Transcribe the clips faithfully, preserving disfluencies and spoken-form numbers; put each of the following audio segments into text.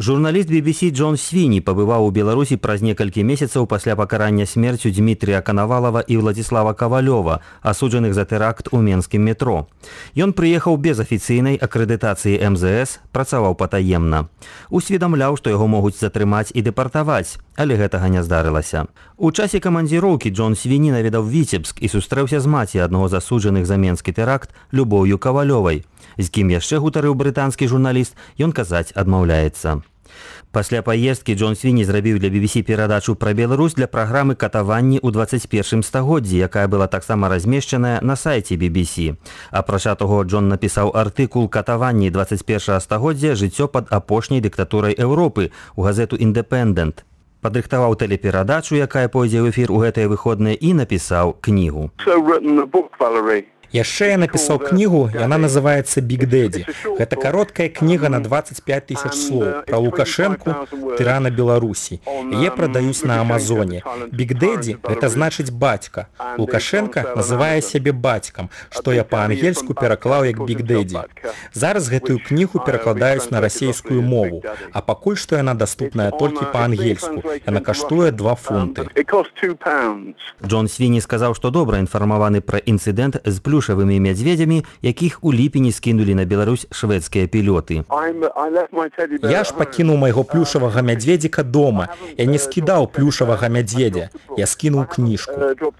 Журналіст би би сі Джон Свіні пабываў у Беларусі праз некалькі месяцаў пасля пакарання смерцю Дмітрія Канавалова і Владзіслава Кавалёва, асуджаных за тэракт у менскім метро. Ён прыехаў без афіцыйнай акрэдытацыі эм зэ эс, працаваў патаемна. Усведамляў, што яго могуць затрымаць і дэпартаваць, але гэтага не здарылася. У часе камандзіроўкі Джон Свіні наведаў Віцебск і сустрэўся з маці аднаго з асуджаных за менскі тэракт Любоўю Кавалёвай. З кім яшчэ гутарыў брытанскі журналіст, ён казаць адмаўляецца. Пасля паездкі Джон Свіні зрабіў для би би сі перадачу пра Беларусь для праграмы «Катаванні ў дваццаць першым стагоддзі», якая была таксама размешчаная на сайце би би сі. Апрача таго, Джон напісаў артыкул «Катаванні дваццаць першага стагоддзя. Жыццё пад апошняй дыктатурай Еўропы» у газету «Індэпендэнт». Падрыхтаваў тэлеперадачу, якая пойдзе ў эфір у гэтыя выходныя, і напісаў кнігу. Яшчэ я напісаў кнігу, яна называецца «Биг Дэдді». Гэта кароткая кніга на дваццаць пяць тысяч слоў пра Лукашэнку, тырана Беларусі. Яе прадаюць на Амазоне. «Биг Дэдді» – гэта значыць «бацька». Лукашэнка называе сябе бацькам, што я па-ангельску пераклаў як «Биг Дэдді». Зараз гэтую кнігу перакладаюць на расейскую мову, а пакуль што яна даступная толькі па-ангельску. Яна каштуе два фунты. Джон Свіні сказаў, што добра інфармаваны пра інцыдэнт з плюшамі плюшавымі мядзведзямі, якіх у ліпені скінулі на Беларусь шведскія пілоты. Я ж пакінуў майго плюшавага мядзведзіка дома. Я не скідаў плюшавага мядзведзя. Я скінуў кніжку.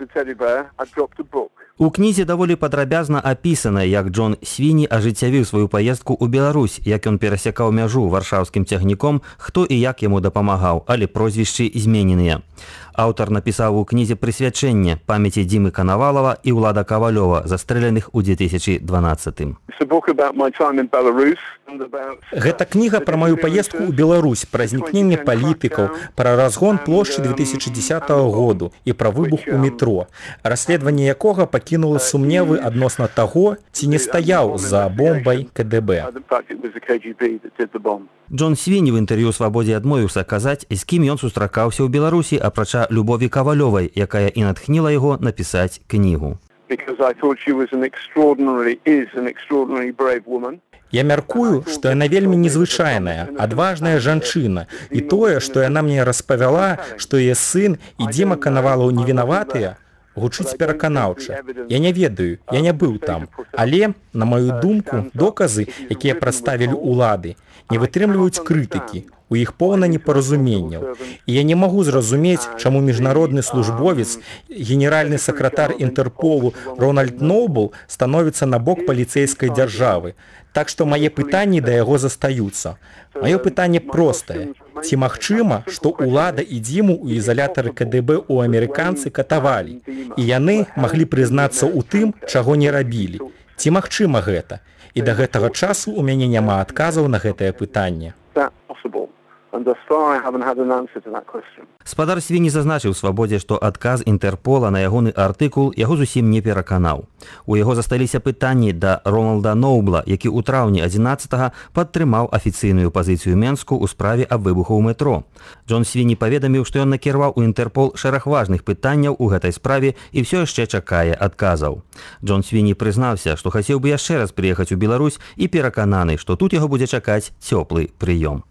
У кнізе даволі падрабязна апісана, як Джон Свіні ажыццявіў сваю паездку ў Беларусь, як ён перасякаў мяжу варшаўскім цягніком, хто і як яму дапамагаў, але прозвішчы змененыя. Аўтар напісаў у кнізе прысвячэнне памяці Дзімы Канавалова і Ўлада Кавалёва, застрэленых у две тысячы дванаццатым. Гэта кніга пра маю паездку ў Беларусь, пра знікненне палітыкаў, пра разгон плошчы две тысячы дзесятага году і пра выбух у метро, расследаванне якога пакінула сумневы адносна таго, ці не стаяў за бомбай ка дэ бэ. Джон Свіні в інтэрв'ю «Свабодзе» адмовіўся казаць, з кім ён сустракаўся ў Беларусі, апрача Любові Кавалёвай, якая і натхніла яго напісаць кнігу. Я мяркую, што яна вельмі незвычайная, адважная жанчына, і тое, што яна мне распавяла, што яе сын і Дзіма Канавалаў невінаватыя, гучыць пераканаўча. Я не ведаю, я не быў там. Але, на маю думку, доказы, якія прадставілі ўлады, не вытрымліваюць крытыкі. У іх поўна непаразуменняў. І я не магу зразумець, чаму міжнародны службовец, генеральны сакратар Інтэрполу Рональд Ноубл становіцца на бок паліцэйскай дзяржавы. Так што мае пытанні да яго застаюцца. Маё пытанне простае. Ці магчыма, што ўлада і Дзіму ў ізалятары ка дэ бэ ў амерыканцы катавалі, і яны маглі прызнацца ў тым, чаго не рабілі? Ці магчыма гэта? І да гэтага часу ў мяне няма адказаў на гэтае пытанне. Спадар Свіні зазначыў «Свабодзе», што адказ Інтэрпола на ягоны артыкул яго зусім не пераканаў. У яго засталіся пытанні да Роналда Ноубла, які ў траўні адзінаццатага падтрымаў афіцыйную пазіцыю Менску ў справе аб выбуху ў метро. Джон Свіні паведаміў, што ён накіраваў у Інтэрпол шэраг важных пытанняў у гэтай справе і ўсё яшчэ чакае адказаў. Джон Свіні прызнаўся, што хацеў бы яшчэ раз прыехаць у Беларусь і перакананы, што тут яго будзе чакаць цёплы прыём.